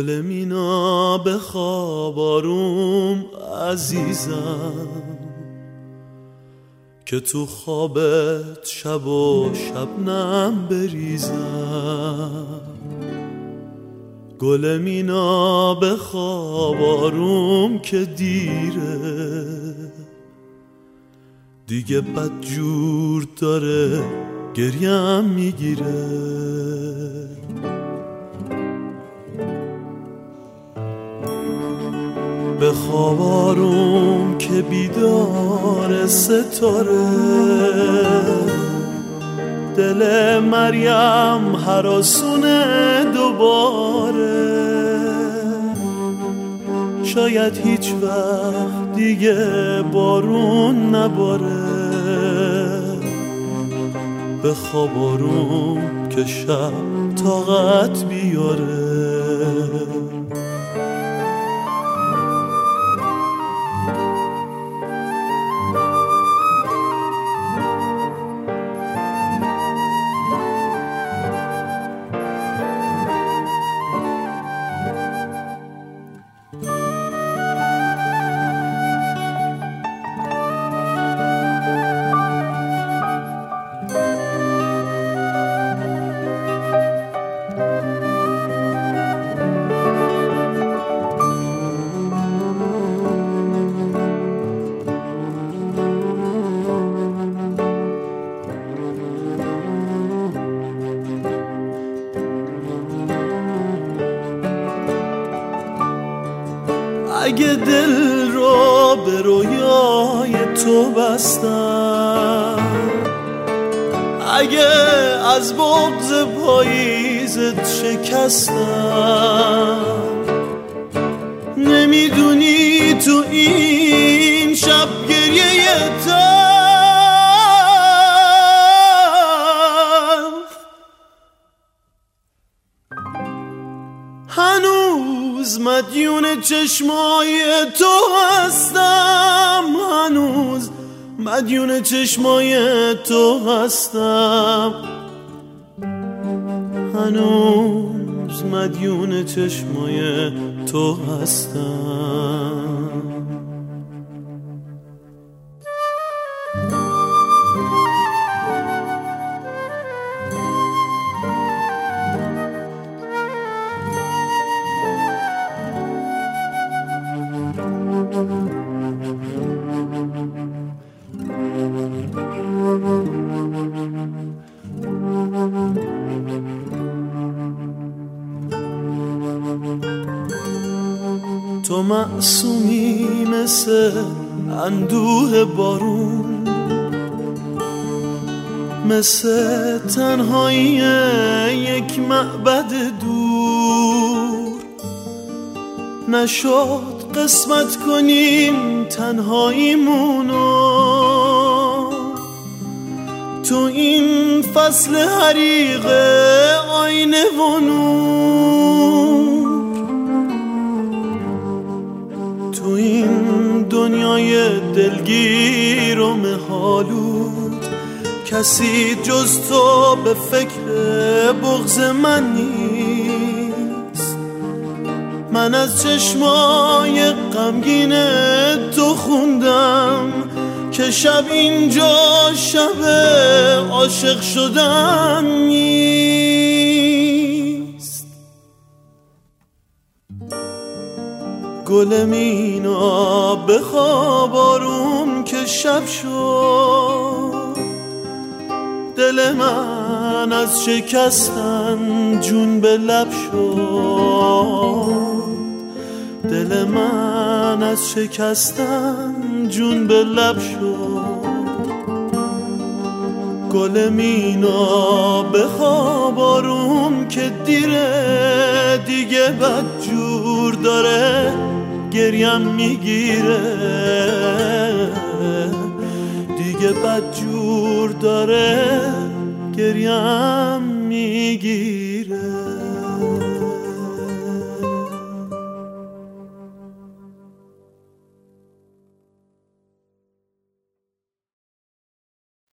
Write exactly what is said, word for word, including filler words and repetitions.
گل مینا بخواب آروم عزیزم، که تو خوابت شب و شبنم بریزم. گل مینا بخواب آروم که دیره، دیگه بدجور داره گریم میگیره. بخواب آروم که بیدار ستاره، دل مریم هراسونه دوباره. شاید هیچ وقت دیگه بارون نباره. بخواب آروم که شب طاقت بیاره. اگه دل رو به رویای تو بستم، اگه از بغض پاییزت شکستم، نمیدونی تو این شب گریه هنوز مدیون چشمای تو هستم، هنوز مدیون چشمای تو هستم، هنوز مدیون چشمای تو هستم. تو معصومی مثل اندوه بارون، مثل تنهایی یک معبد دور. نشد قسمت کنیم تنهاییمونو تو این فصل حریق آینه و نور. تو این دنیای دلگیر و مه‌آلود کسی جز تو به فکر بغض من نیست. من از چشمای غمگین تو خوندم که شب اینجا شب عاشق شدن نیست. گل مینا بخواب آروم که شب شد، دل من از شکستن جون به لب شد. دل من از شکستن جون به لب شد. گل مینا بخواب آروم که دیره، دیگه بدجور داره گریم میگیره. دیگه بدجور داره گریم میگیره.